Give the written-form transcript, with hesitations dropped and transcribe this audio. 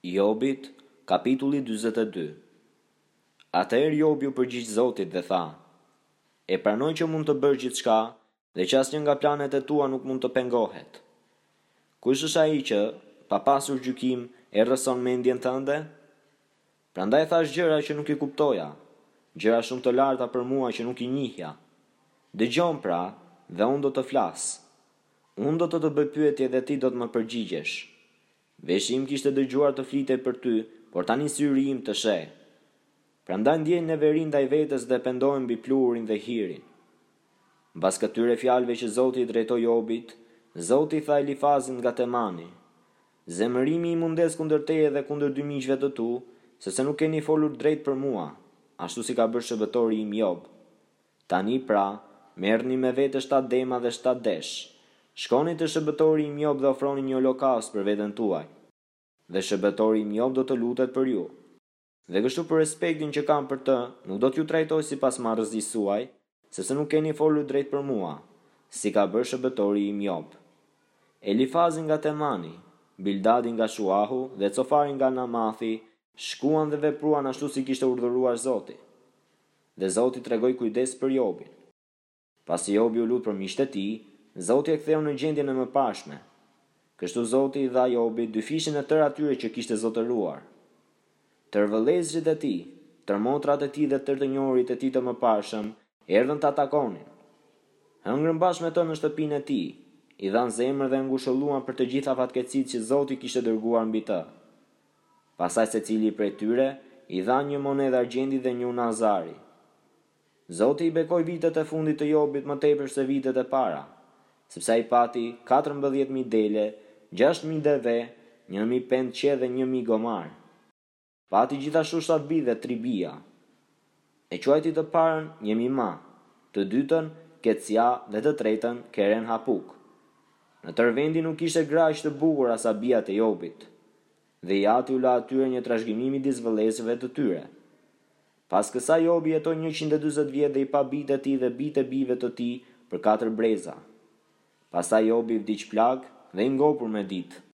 Jobit, kapitulli 42. Atëherë Jobi u përgjigj Zotit dhe tha: E pranoj që mund të bësh gjithçka dhe që asnjë nga planet e tua nuk mund të pengohet. Kush është ai që, pa pasur gjykim, e rrëson mendjen tënde? Prandaj thash gjëra që nuk i kuptoja, gjëra shumë të larta për mua që nuk i njihja. Dëgjon pra, dhe unë do të flas. Unë do të bëj pyetje dhe ti do të më përgjigjesh. Veshi im kishte dëgjuar të flitej për ty, por tani syri im të sheh. Prandaj ndjej neverin ndaj vetes dhe pendohem mbi pluhurin dhe hirin. Mbas këtyre fjalëve që Zoti i drejtoi Jobit, Zoti tha Elifazit nga Temani: Zemërimi i mundes kundër teje dhe kundër dy miqve të tu, sepse nuk keni folur drejt për mua, ashtu si ka bërë shërbëtori im Job. Tani pra, merrni me vete 7 dema dhe 7 desh. Shkoni te shërbëtori im Job dhe ofroni një holokaust për veten tuaj. Dhe shërbëtori im Job do të lutet për ju. Dhe kështu për respektin që kam për të, nuk do t'ju trajtoj sipas marrëzisë suaj, sepse nuk keni folur drejt për mua, si ka bërë shërbëtori im Job. Elifazi nga Temani, Bildadi nga Shuahu dhe Cofari nga Namathi shkuan dhe vepruan ashtu si kishte urdhëruar Zoti. Dhe Zoti tregoi kujdes për Jobin. Pasi Jobi u lut për miqtë e tij, Zoti e ktheu në gjendjen e mëparshme. Kështu Zoti i dha Jobit 2 fishin e tërë atyre që kishte zotëruar. Tërë vëllezërit e tij, tërë motrat e tij dhe tërë të njohurit e tij të mëparshëm erdhën ta takonin. Hëngrën bashkë me të në shtëpinë e tij, i dhanë zemër dhe ngushëlluan për të gjitha fatkeqësitë që Zoti kishte dërguar mbi të. Pastaj secili prej tyre i dha një monedhë argjendi dhe një unazari. Zoti i bekoi vitet e fundit të Jobit më tepër se vitet e para, sepse ai pati 14.000 dele, 6.000 deve, 1.000 pendqe dhe 1.000 gomar. Pati gjithashtu 7 bi dhe 3 bija. E quajti të parën Jemima, të dytën Kecia dhe të tretën Keren Hapuk. Në tërë vendi nuk ishte gra aq të bukur sa bijat e Jobit. Dhe i ati u la atyre një trashëgimi midis vëllezërve të tyre. Pas kësaj Jobi jetoi 140 vjet dhe i pa bijtë e tij dhe bijtë e bijve të tij për 4 breza. Pastaj Jobi vdiq plag dhe i ngopur me ditë.